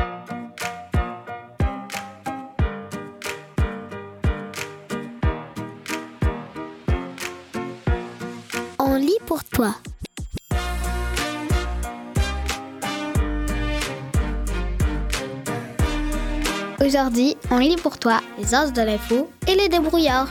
On lit pour toi. Aujourd'hui, on lit pour toi les as de l'info et les débrouillards.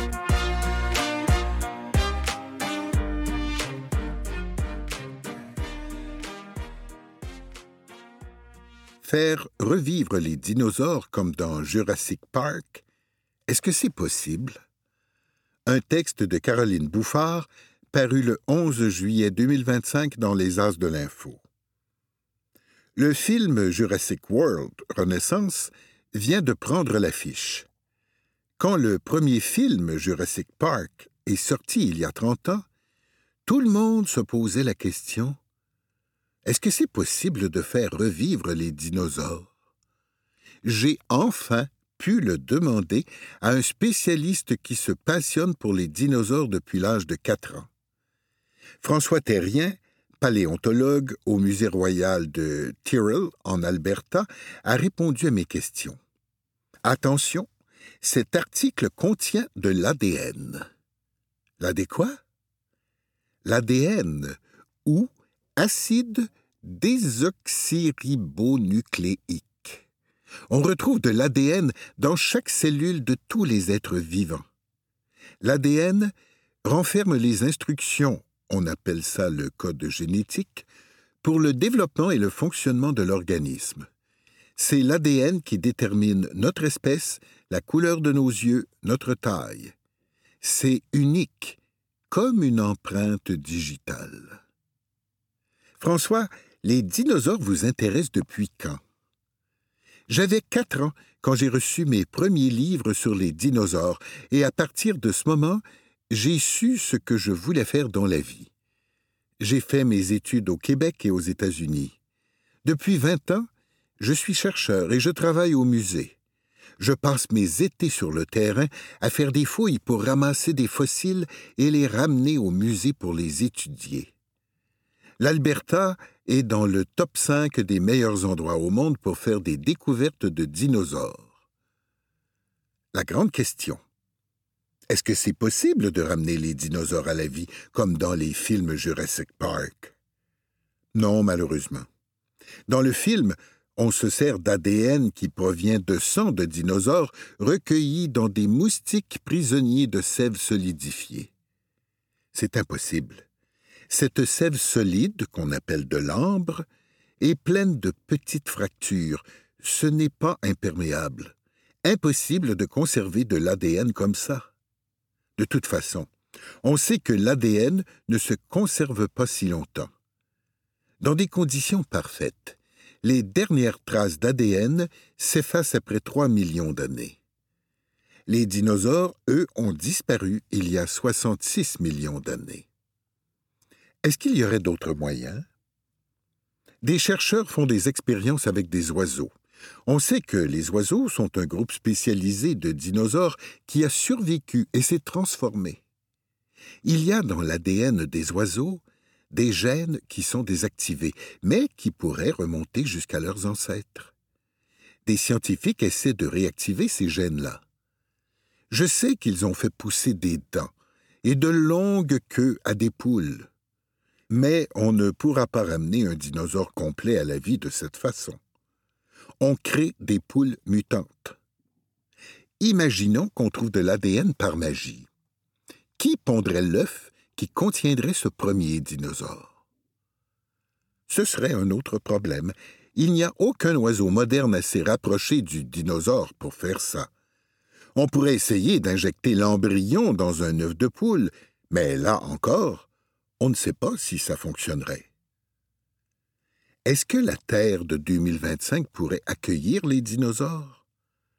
Faire revivre les dinosaures comme dans Jurassic Park, est-ce que c'est possible? Un texte de Caroline Bouffard, paru le 11 juillet 2025 dans les As de l'Info. Le film Jurassic World Renaissance vient de prendre l'affiche. Quand le premier film Jurassic Park est sorti il y a 30 ans, tout le monde se posait la question: est-ce que c'est possible de faire revivre les dinosaures? J'ai enfin pu le demander à un spécialiste qui se passionne pour les dinosaures depuis l'âge de 4 ans. François Terrien, paléontologue au Musée royal de Tyrrell, en Alberta, a répondu à mes questions. Attention, cet article contient de l'ADN. L'AD quoi? L'ADN, ou acide désoxyribonucléique. On retrouve de l'ADN dans chaque cellule de tous les êtres vivants. L'ADN renferme les instructions, on appelle ça le code génétique, pour le développement et le fonctionnement de l'organisme. C'est l'ADN qui détermine notre espèce, la couleur de nos yeux, notre taille. C'est unique, comme une empreinte digitale. François, les dinosaures vous intéressent depuis quand? J'avais 4 ans quand j'ai reçu mes premiers livres sur les dinosaures et à partir de ce moment, j'ai su ce que je voulais faire dans la vie. J'ai fait mes études au Québec et aux États-Unis. Depuis 20 ans, je suis chercheur et je travaille au musée. Je passe mes étés sur le terrain à faire des fouilles pour ramasser des fossiles et les ramener au musée pour les étudier. L'Alberta est dans le top 5 des meilleurs endroits au monde pour faire des découvertes de dinosaures. La grande question: est-ce que c'est possible de ramener les dinosaures à la vie, comme dans les films Jurassic Park? Non, malheureusement. Dans le film, on se sert d'ADN qui provient de sang de dinosaures recueillis dans des moustiques prisonniers de sève solidifiée. C'est impossible. Cette sève solide, qu'on appelle de l'ambre, est pleine de petites fractures. Ce n'est pas imperméable. Impossible de conserver de l'ADN comme ça. De toute façon, on sait que l'ADN ne se conserve pas si longtemps. Dans des conditions parfaites, les dernières traces d'ADN s'effacent après 3 millions d'années. Les dinosaures, eux, ont disparu il y a 66 millions d'années. Est-ce qu'il y aurait d'autres moyens? Des chercheurs font des expériences avec des oiseaux. On sait que les oiseaux sont un groupe spécialisé de dinosaures qui a survécu et s'est transformé. Il y a dans l'ADN des oiseaux des gènes qui sont désactivés, mais qui pourraient remonter jusqu'à leurs ancêtres. Des scientifiques essaient de réactiver ces gènes-là. Je sais qu'ils ont fait pousser des dents et de longues queues à des poules. Mais on ne pourra pas ramener un dinosaure complet à la vie de cette façon. On crée des poules mutantes. Imaginons qu'on trouve de l'ADN par magie. Qui pondrait l'œuf qui contiendrait ce premier dinosaure? Ce serait un autre problème. Il n'y a aucun oiseau moderne assez rapproché du dinosaure pour faire ça. On pourrait essayer d'injecter l'embryon dans un œuf de poule, mais là encore, on ne sait pas si ça fonctionnerait. Est-ce que la Terre de 2025 pourrait accueillir les dinosaures?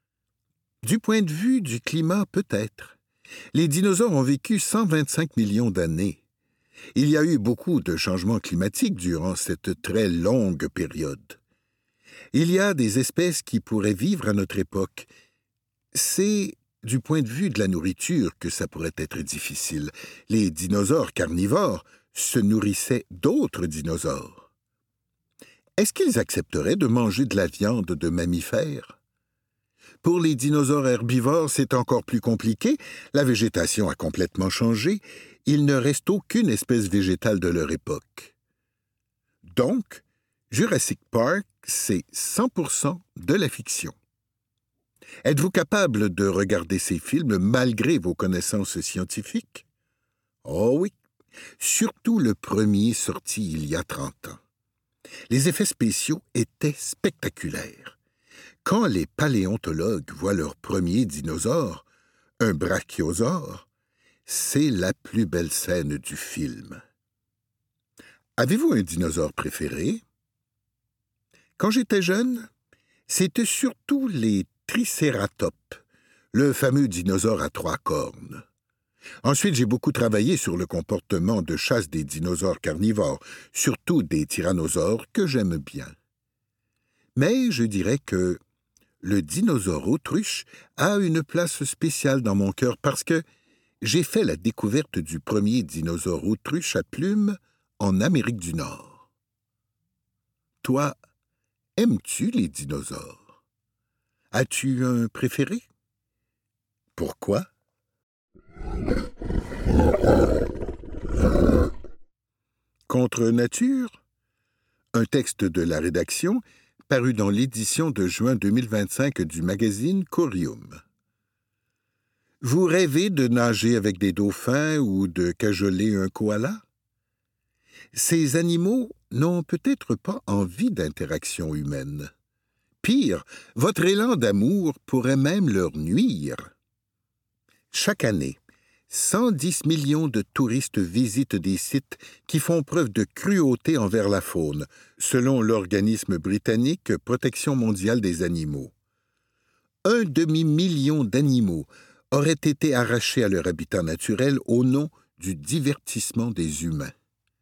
Du point de vue du climat, peut-être. Les dinosaures ont vécu 125 millions d'années. Il y a eu beaucoup de changements climatiques durant cette très longue période. Il y a des espèces qui pourraient vivre à notre époque. C'est du point de vue de la nourriture que ça pourrait être difficile. Les dinosaures carnivores se nourrissaient d'autres dinosaures. est-ce qu'ils accepteraient de manger de la viande de mammifères? Pour les dinosaures herbivores, c'est encore plus compliqué. La végétation a complètement changé. Il ne reste aucune espèce végétale de leur époque. Donc, Jurassic Park, c'est 100% de la fiction. Êtes-vous capable de regarder ces films malgré vos connaissances scientifiques? Oh oui, surtout le premier sorti il y a 30 ans. Les effets spéciaux étaient spectaculaires. Quand les paléontologues voient leur premier dinosaure, un brachiosaure, c'est la plus belle scène du film. Avez-vous un dinosaure préféré? Quand j'étais jeune, c'était surtout les tricératops, le fameux dinosaure à 3 cornes. Ensuite, j'ai beaucoup travaillé sur le comportement de chasse des dinosaures carnivores, surtout des tyrannosaures que j'aime bien. Mais je dirais que le dinosaure autruche a une place spéciale dans mon cœur parce que j'ai fait la découverte du premier dinosaure autruche à plumes en Amérique du Nord. Toi, aimes-tu les dinosaures? As-tu un préféré? Pourquoi? Contre nature? Un texte de la rédaction paru dans l'édition de juin 2025 du magazine Corium. Vous rêvez de nager avec des dauphins ou de cajoler un koala? Ces animaux n'ont peut-être pas envie d'interaction humaine. Pire, votre élan d'amour pourrait même leur nuire. Chaque année, 110 millions de touristes visitent des sites qui font preuve de cruauté envers la faune, selon l'organisme britannique Protection mondiale des animaux. 1 demi-million d'animaux auraient été arrachés à leur habitat naturel au nom du divertissement des humains.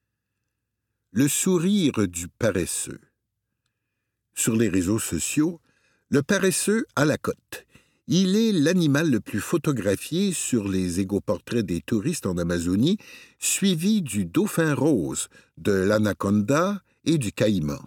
Le sourire du paresseux. Sur les réseaux sociaux, le paresseux a la cote. Il est l'animal le plus photographié sur les égoportraits des touristes en Amazonie, suivi du dauphin rose, de l'anaconda et du caïman.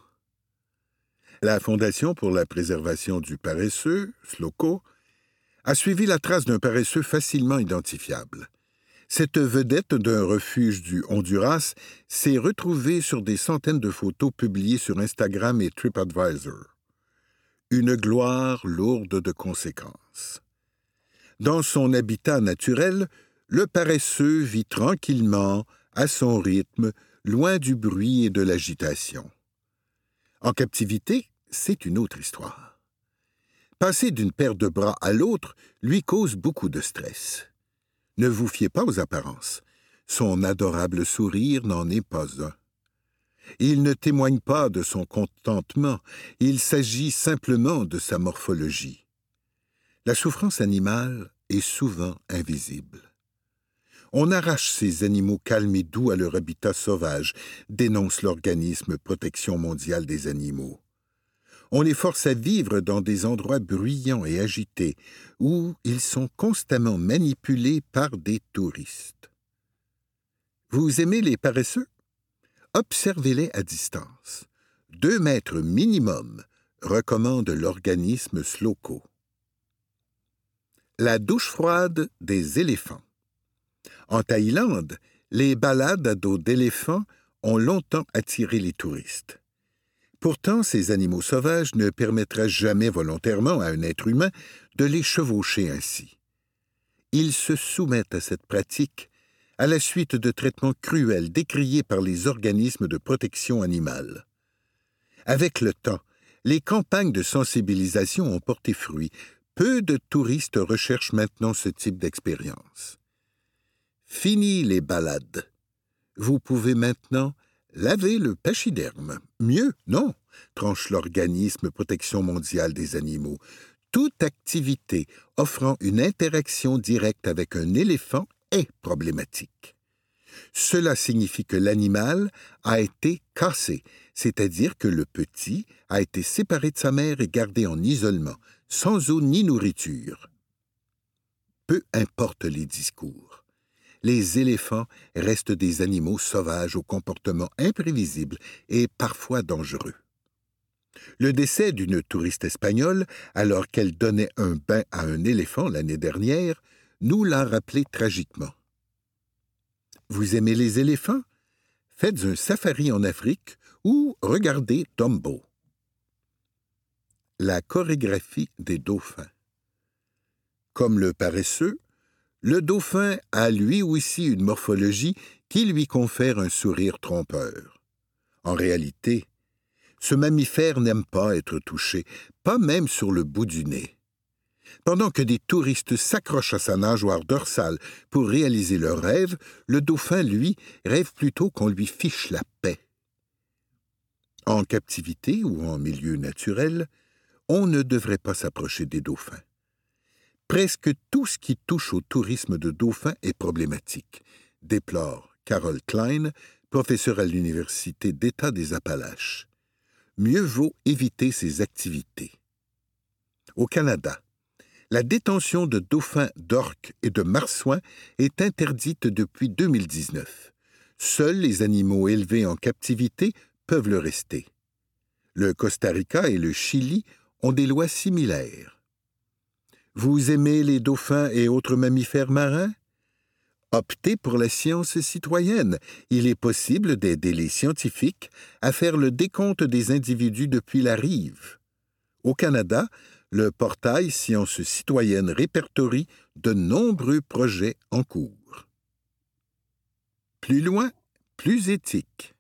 La Fondation pour la préservation du paresseux, FLOCO, a suivi la trace d'un paresseux facilement identifiable. Cette vedette d'un refuge du Honduras s'est retrouvée sur des centaines de photos publiées sur Instagram et TripAdvisor. Une gloire lourde de conséquences. Dans son habitat naturel, le paresseux vit tranquillement, à son rythme, loin du bruit et de l'agitation. En captivité, c'est une autre histoire. Passer d'une paire de bras à l'autre lui cause beaucoup de stress. Ne vous fiez pas aux apparences. Son adorable sourire n'en est pas un. Il ne témoigne pas de son contentement, il s'agit simplement de sa morphologie. La souffrance animale est souvent invisible. On arrache ces animaux calmes et doux à leur habitat sauvage, dénonce l'organisme Protection mondiale des animaux. On les force à vivre dans des endroits bruyants et agités, où ils sont constamment manipulés par des touristes. Vous aimez les paresseux? Observez-les à distance. 2 mètres minimum, recommande l'organisme SLOCO. La douche froide des éléphants. En Thaïlande, les balades à dos d'éléphants ont longtemps attiré les touristes. Pourtant, ces animaux sauvages ne permettraient jamais volontairement à un être humain de les chevaucher ainsi. Ils se soumettent à cette pratique à la suite de traitements cruels décriés par les organismes de protection animale. Avec le temps, les campagnes de sensibilisation ont porté fruit. Peu de touristes recherchent maintenant ce type d'expérience. Fini les balades. Vous pouvez maintenant laver le pachyderme. Mieux, non, tranche l'organisme Protection mondiale des animaux. Toute activité offrant une interaction directe avec un éléphant est problématique. Cela signifie que l'animal a été cassé, c'est-à-dire que le petit a été séparé de sa mère et gardé en isolement, sans eau ni nourriture. Peu importe les discours. Les éléphants restent des animaux sauvages au comportement imprévisible et parfois dangereux. Le décès d'une touriste espagnole, alors qu'elle donnait un bain à un éléphant l'année dernière, nous l'a rappelé tragiquement. Vous aimez les éléphants? Faites un safari en Afrique ou regardez Dumbo. La chorégraphie des dauphins. Comme le paresseux, le dauphin a lui aussi une morphologie qui lui confère un sourire trompeur. En réalité, ce mammifère n'aime pas être touché, pas même sur le bout du nez. Pendant que des touristes s'accrochent à sa nageoire dorsale pour réaliser leur rêve, le dauphin, lui, rêve plutôt qu'on lui fiche la paix. En captivité ou en milieu naturel, on ne devrait pas s'approcher des dauphins. Presque tout ce qui touche au tourisme de dauphins est problématique, déplore Carol Klein, professeure à l'Université d'État des Appalaches. Mieux vaut éviter ces activités. Au Canada, la détention de dauphins, d'orques et de marsouins est interdite depuis 2019. Seuls les animaux élevés en captivité peuvent le rester. Le Costa Rica et le Chili ont des lois similaires. Vous aimez les dauphins et autres mammifères marins? Optez pour la science citoyenne. Il est possible d'aider les scientifiques à faire le décompte des individus depuis la rive. Au Canada, le portail Sciences citoyennes répertorie de nombreux projets en cours. Plus loin, plus éthique.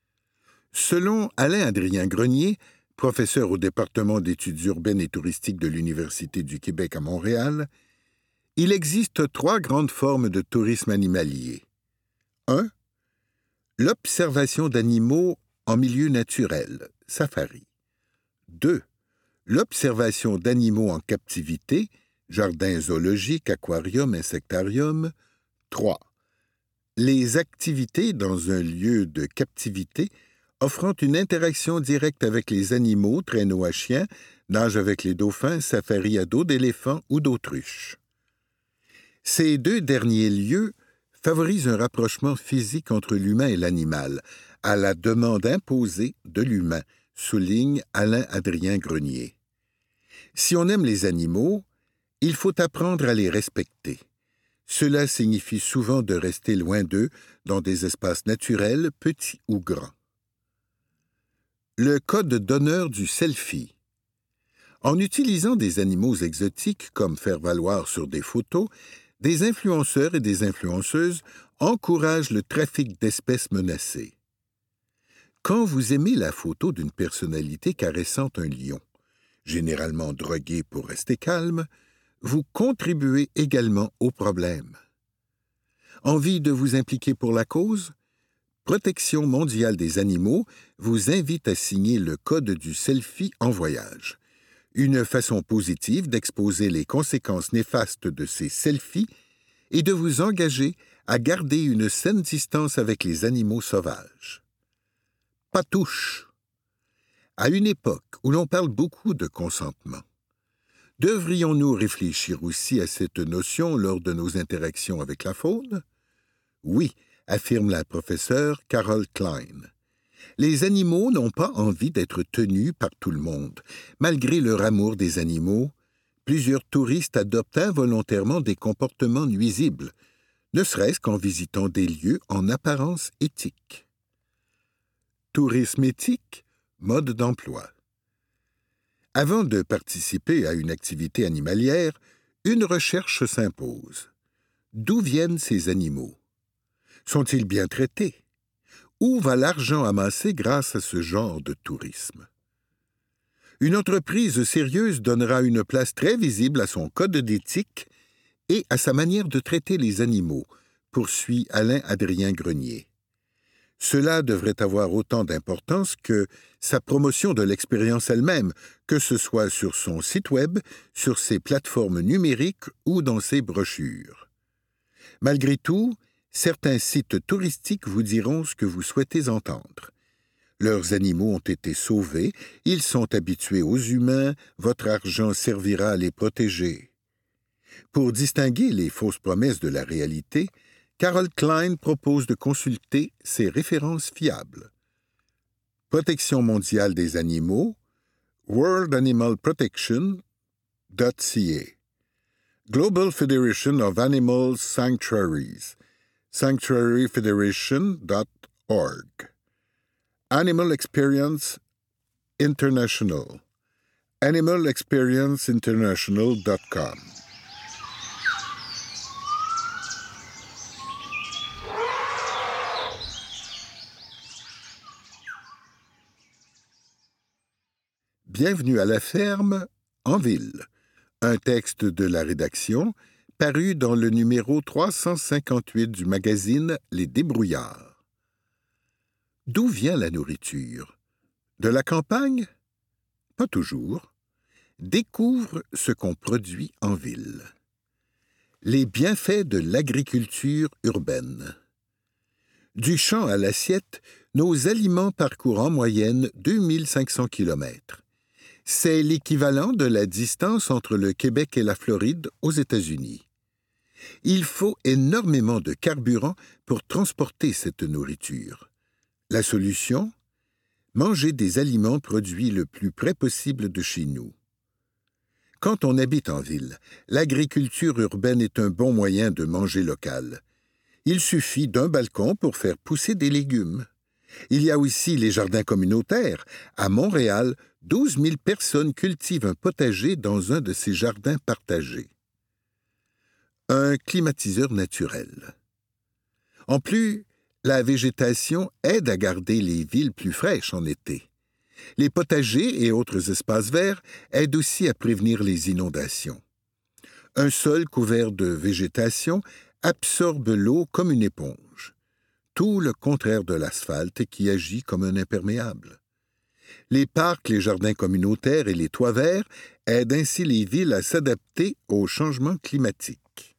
Selon Alain-Adrien Grenier, professeur au département d'études urbaines et touristiques de l'Université du Québec à Montréal, il existe 3 grandes formes de tourisme animalier. 1. L'observation d'animaux en milieu naturel, safari. 2. L'observation d'animaux en captivité, jardin zoologique, aquarium, insectarium. 3. Les activités dans un lieu de captivité offrant une interaction directe avec les animaux, traîneau à chiens, nage avec les dauphins, safari à dos d'éléphants ou d'autruches. Ces 2 derniers lieux favorisent un rapprochement physique entre l'humain et l'animal, à la demande imposée de l'humain, souligne Alain-Adrien Grenier. Si on aime les animaux, il faut apprendre à les respecter. Cela signifie souvent de rester loin d'eux dans des espaces naturels, petits ou grands. Le code d'honneur du selfie. En utilisant des animaux exotiques comme faire valoir sur des photos, des influenceurs et des influenceuses encouragent le trafic d'espèces menacées. Quand vous aimez la photo d'une personnalité caressant un lion, généralement drogué pour rester calme, vous contribuez également au problème. Envie de vous impliquer pour la cause? Protection mondiale des animaux vous invite à signer le code du selfie en voyage. Une façon positive d'exposer les conséquences néfastes de ces selfies et de vous engager à garder une saine distance avec les animaux sauvages. Pas touche. À une époque où l'on parle beaucoup de consentement, devrions-nous réfléchir aussi à cette notion lors de nos interactions avec la faune? Oui, affirme la professeure Carol Klein. Les animaux n'ont pas envie d'être tenus par tout le monde. Malgré leur amour des animaux, plusieurs touristes adoptent involontairement des comportements nuisibles, ne serait-ce qu'en visitant des lieux en apparence éthiques. Tourisme éthique, mode d'emploi. Avant de participer à une activité animalière, une recherche s'impose. D'où viennent ces animaux? Sont-ils bien traités? Où va l'argent amassé grâce à ce genre de tourisme? Une entreprise sérieuse donnera une place très visible à son code d'éthique et à sa manière de traiter les animaux, poursuit Alain-Adrien Grenier. Cela devrait avoir autant d'importance que sa promotion de l'expérience elle-même, que ce soit sur son site web, sur ses plateformes numériques ou dans ses brochures. Malgré tout, certains sites touristiques vous diront ce que vous souhaitez entendre. Leurs animaux ont été sauvés, ils sont habitués aux humains, votre argent servira à les protéger. Pour distinguer les fausses promesses de la réalité, Carol Klein propose de consulter ces références fiables. Protection mondiale des animaux, worldanimalprotection.ca, Global Federation of Animal Sanctuaries, sanctuaryfederation.org, Animal Experience International, animalexperienceinternational.com. Bienvenue à la ferme, en ville. Un texte de la rédaction paru dans le numéro 358 du magazine Les Débrouillards. D'où vient la nourriture? De la campagne? Pas toujours. Découvre ce qu'on produit en ville. Les bienfaits de l'agriculture urbaine. Du champ à l'assiette, nos aliments parcourent en moyenne 2500 km. C'est l'équivalent de la distance entre le Québec et la Floride aux États-Unis. Il faut énormément de carburant pour transporter cette nourriture. La solution? Manger des aliments produits le plus près possible de chez nous. Quand on habite en ville, l'agriculture urbaine est un bon moyen de manger local. Il suffit d'un balcon pour faire pousser des légumes. Il y a aussi les jardins communautaires. À Montréal, 12 000 personnes cultivent un potager dans un de ces jardins partagés. Un climatiseur naturel. En plus, la végétation aide à garder les villes plus fraîches en été. Les potagers et autres espaces verts aident aussi à prévenir les inondations. Un sol couvert de végétation absorbe l'eau comme une éponge. Tout le contraire de l'asphalte qui agit comme un imperméable. Les parcs, les jardins communautaires et les toits verts aident ainsi les villes à s'adapter aux changements climatiques.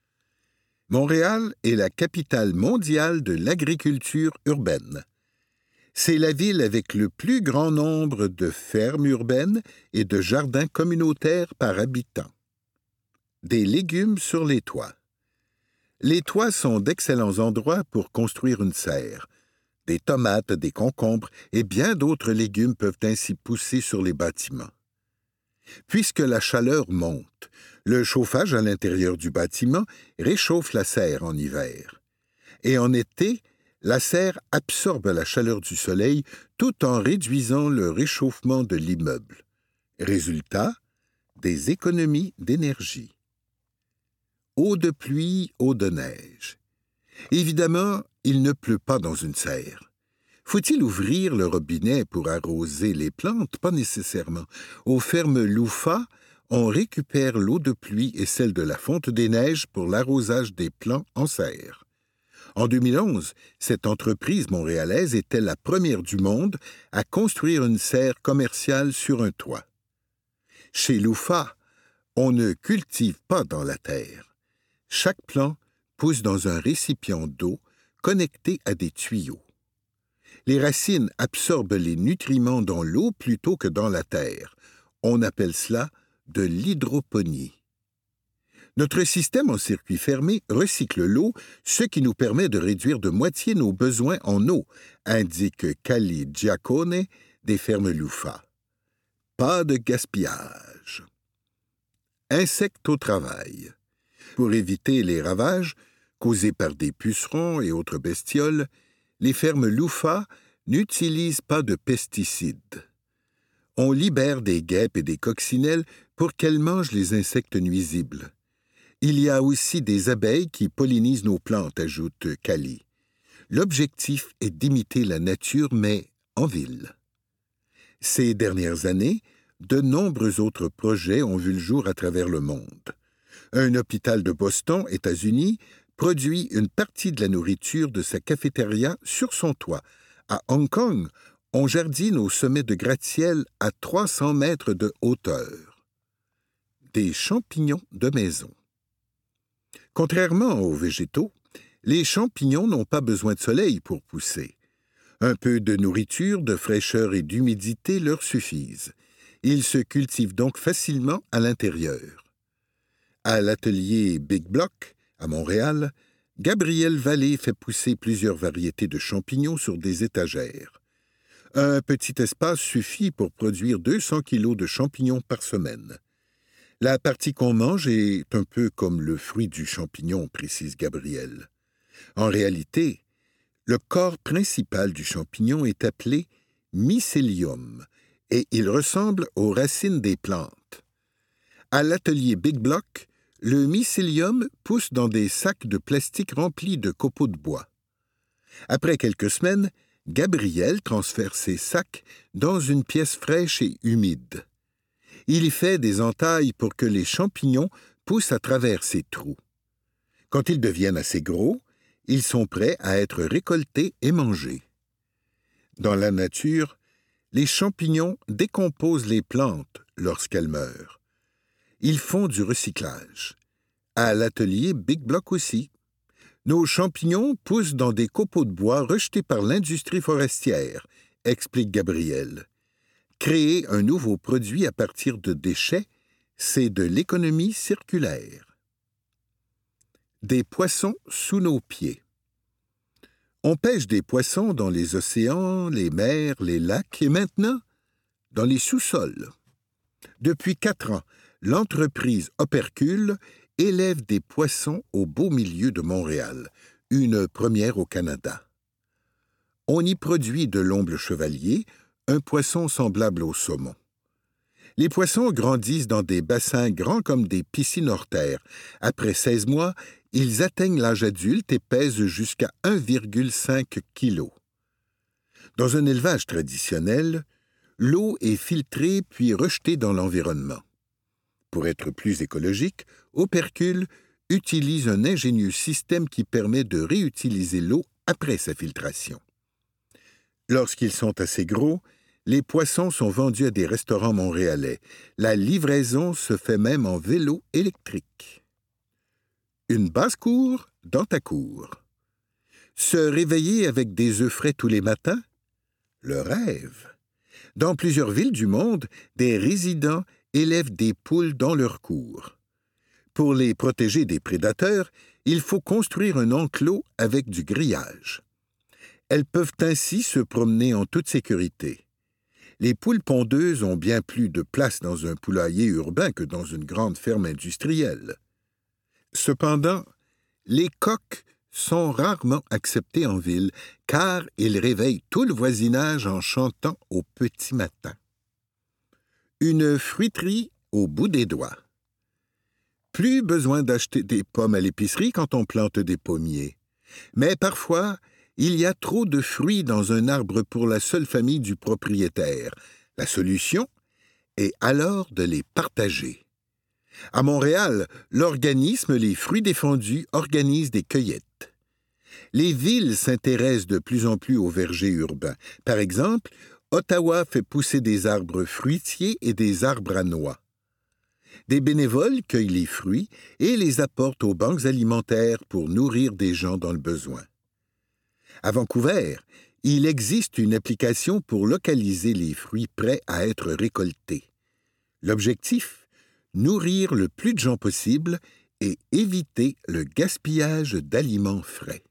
Montréal est la capitale mondiale de l'agriculture urbaine. C'est la ville avec le plus grand nombre de fermes urbaines et de jardins communautaires par habitant. Des légumes sur les toits. Les toits sont d'excellents endroits pour construire une serre. Des tomates, des concombres et bien d'autres légumes peuvent ainsi pousser sur les bâtiments. Puisque la chaleur monte, le chauffage à l'intérieur du bâtiment réchauffe la serre en hiver. Et en été, la serre absorbe la chaleur du soleil tout en réduisant le réchauffement de l'immeuble. Résultat, des économies d'énergie. Eau de pluie, eau de neige. Évidemment, il ne pleut pas dans une serre. Faut-il ouvrir le robinet pour arroser les plantes? Pas nécessairement. Aux fermes Loufa, on récupère l'eau de pluie et celle de la fonte des neiges pour l'arrosage des plants en serre. En 2011, cette entreprise montréalaise était la première du monde à construire une serre commerciale sur un toit. Chez Loufa, on ne cultive pas dans la terre. Chaque plant pousse dans un récipient d'eau connecté à des tuyaux. Les racines absorbent les nutriments dans l'eau plutôt que dans la terre. On appelle cela de l'hydroponie. Notre système en circuit fermé recycle l'eau, ce qui nous permet de réduire de moitié nos besoins en eau, indique Cali Giacone des fermes Loufa. Pas de gaspillage. Insectes au travail. Pour éviter les ravages causés par des pucerons et autres bestioles, les fermes Loufa n'utilisent pas de pesticides. On libère des guêpes et des coccinelles pour qu'elles mangent les insectes nuisibles. Il y a aussi des abeilles qui pollinisent nos plantes, ajoute Cali. L'objectif est d'imiter la nature, mais en ville. Ces dernières années, de nombreux autres projets ont vu le jour à travers le monde. Un hôpital de Boston, États-Unis, produit une partie de la nourriture de sa cafétéria sur son toit. À Hong Kong, on jardine au sommet de gratte-ciel à 300 mètres de hauteur. Des champignons de maison. Contrairement aux végétaux, les champignons n'ont pas besoin de soleil pour pousser. Un peu de nourriture, de fraîcheur et d'humidité leur suffisent. Ils se cultivent donc facilement à l'intérieur. À l'atelier Big Block, à Montréal, Gabriel Vallée fait pousser plusieurs variétés de champignons sur des étagères. Un petit espace suffit pour produire 200 kilos de champignons par semaine. La partie qu'on mange est un peu comme le fruit du champignon, précise Gabriel. En réalité, le corps principal du champignon est appelé mycélium et il ressemble aux racines des plantes. À l'atelier Big Block, le mycélium pousse dans des sacs de plastique remplis de copeaux de bois. Après quelques semaines, Gabriel transfère ces sacs dans une pièce fraîche et humide. Il y fait des entailles pour que les champignons poussent à travers ces trous. Quand ils deviennent assez gros, ils sont prêts à être récoltés et mangés. Dans la nature, les champignons décomposent les plantes lorsqu'elles meurent. Ils font du recyclage. À l'atelier Big Block aussi. Nos champignons poussent dans des copeaux de bois rejetés par l'industrie forestière, explique Gabriel. Créer un nouveau produit à partir de déchets, c'est de l'économie circulaire. Des poissons sous nos pieds. On pêche des poissons dans les océans, les mers, les lacs et maintenant dans les sous-sols. Depuis 4 ans, l'entreprise Opercule élève des poissons au beau milieu de Montréal, une première au Canada. On y produit de l'omble chevalier, un poisson semblable au saumon. Les poissons grandissent dans des bassins grands comme des piscines hors terre. Après 16 mois, ils atteignent l'âge adulte et pèsent jusqu'à 1,5 kg. Dans un élevage traditionnel, l'eau est filtrée puis rejetée dans l'environnement. Pour être plus écologique, Opercule utilise un ingénieux système qui permet de réutiliser l'eau après sa filtration. Lorsqu'ils sont assez gros, les poissons sont vendus à des restaurants montréalais. La livraison se fait même en vélo électrique. Une basse-cour dans ta cour. Se réveiller avec des œufs frais tous les matins? Le rêve. Dans plusieurs villes du monde, des résidents élèvent des poules dans leur cour. Pour les protéger des prédateurs, il faut construire un enclos avec du grillage. Elles peuvent ainsi se promener en toute sécurité. Les poules pondeuses ont bien plus de place dans un poulailler urbain que dans une grande ferme industrielle. Cependant, les coqs sont rarement acceptés en ville car ils réveillent tout le voisinage en chantant au petit matin. Une fruiterie au bout des doigts. Plus besoin d'acheter des pommes à l'épicerie quand on plante des pommiers. Mais parfois, il y a trop de fruits dans un arbre pour la seule famille du propriétaire. La solution est alors de les partager. À Montréal, l'organisme Les Fruits défendus organise des cueillettes. Les villes s'intéressent de plus en plus aux vergers urbains. Par exemple, Ottawa fait pousser des arbres fruitiers et des arbres à noix. Des bénévoles cueillent les fruits et les apportent aux banques alimentaires pour nourrir des gens dans le besoin. À Vancouver, il existe une application pour localiser les fruits prêts à être récoltés. L'objectif? Nourrir le plus de gens possible et éviter le gaspillage d'aliments frais.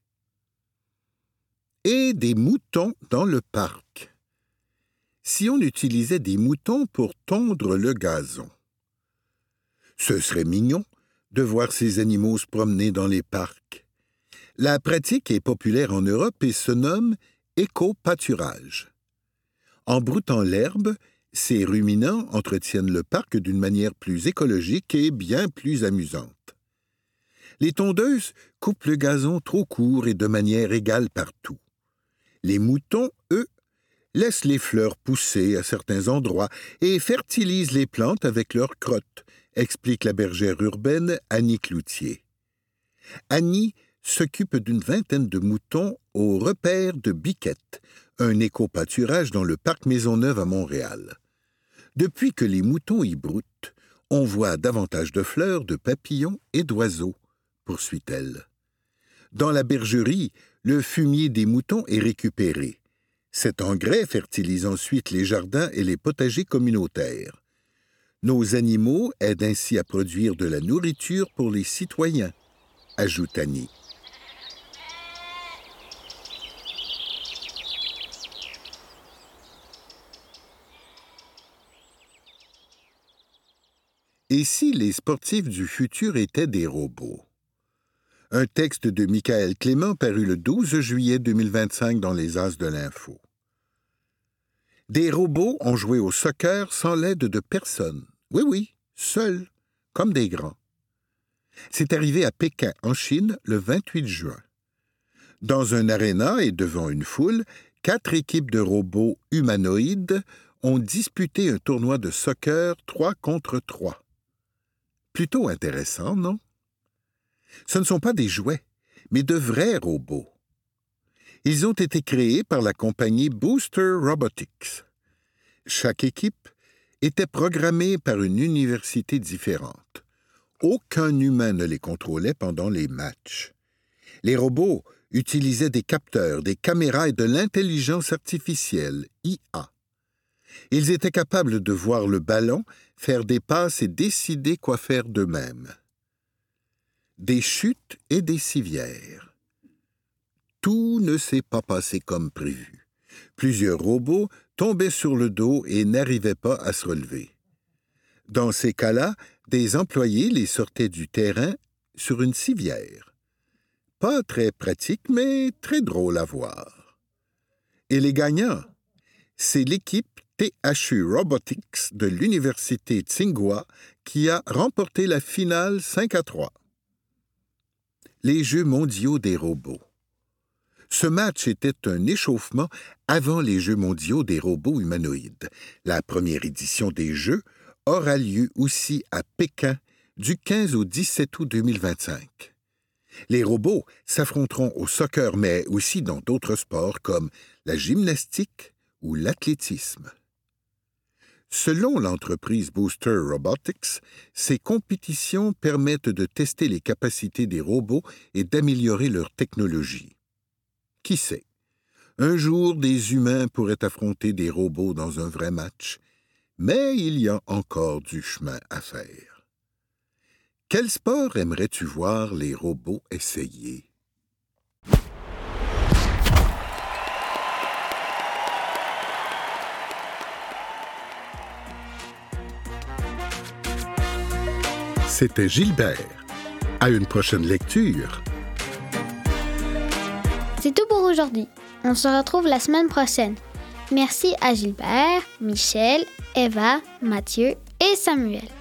Et des moutons dans le parc. Si on utilisait des moutons pour tondre le gazon. Ce serait mignon de voir ces animaux se promener dans les parcs. La pratique est populaire en Europe et se nomme éco-pâturage. En broutant l'herbe, ces ruminants entretiennent le parc d'une manière plus écologique et bien plus amusante. Les tondeuses coupent le gazon trop court et de manière égale partout. Les moutons, eux, laissent les fleurs pousser à certains endroits et fertilisent les plantes avec leurs crottes, explique la bergère urbaine Annie Cloutier. Annie s'occupe d'une vingtaine de moutons au repère de Biquette, un éco-pâturage dans le parc Maisonneuve à Montréal. Depuis que les moutons y broutent, on voit davantage de fleurs, de papillons et d'oiseaux, poursuit-elle. Dans la bergerie, le fumier des moutons est récupéré. Cet engrais fertilise ensuite les jardins et les potagers communautaires. Nos animaux aident ainsi à produire de la nourriture pour les citoyens, ajoute Annie. Et si les sportifs du futur étaient des robots? Un texte de Michael Clément paru le 12 juillet 2025 dans les As de l'Info. Des robots ont joué au soccer sans l'aide de personne. Oui, seuls, comme des grands. C'est arrivé à Pékin, en Chine, le 28 juin. Dans un aréna et devant une foule, 4 équipes de robots humanoïdes ont disputé un tournoi de soccer 3 contre 3. Plutôt intéressant, non? Ce ne sont pas des jouets, mais de vrais robots. Ils ont été créés par la compagnie Booster Robotics. Chaque équipe était programmée par une université différente. Aucun humain ne les contrôlait pendant les matchs. Les robots utilisaient des capteurs, des caméras et de l'intelligence artificielle, IA. Ils étaient capables de voir le ballon, faire des passes et décider quoi faire d'eux-mêmes. Des chutes et des civières. Tout ne s'est pas passé comme prévu. Plusieurs robots tombaient sur le dos et n'arrivaient pas à se relever. Dans ces cas-là, des employés les sortaient du terrain sur une civière. Pas très pratique, mais très drôle à voir. Et les gagnants? C'est l'équipe THU Robotics de l'université Tsinghua qui a remporté la finale 5-3. Les Jeux mondiaux des robots. Ce match était un échauffement avant les Jeux mondiaux des robots humanoïdes. La première édition des Jeux aura lieu aussi à Pékin du 15 au 17 août 2025. Les robots s'affronteront au soccer, mais aussi dans d'autres sports comme la gymnastique ou l'athlétisme. Selon l'entreprise Booster Robotics, ces compétitions permettent de tester les capacités des robots et d'améliorer leur technologie. Qui sait? Un jour, des humains pourraient affronter des robots dans un vrai match, mais il y a encore du chemin à faire. Quel sport aimerais-tu voir les robots essayer? C'était Gilbert. À une prochaine lecture. C'est tout pour aujourd'hui. On se retrouve la semaine prochaine. Merci à Gilbert, Michel, Eva, Mathieu et Samuel.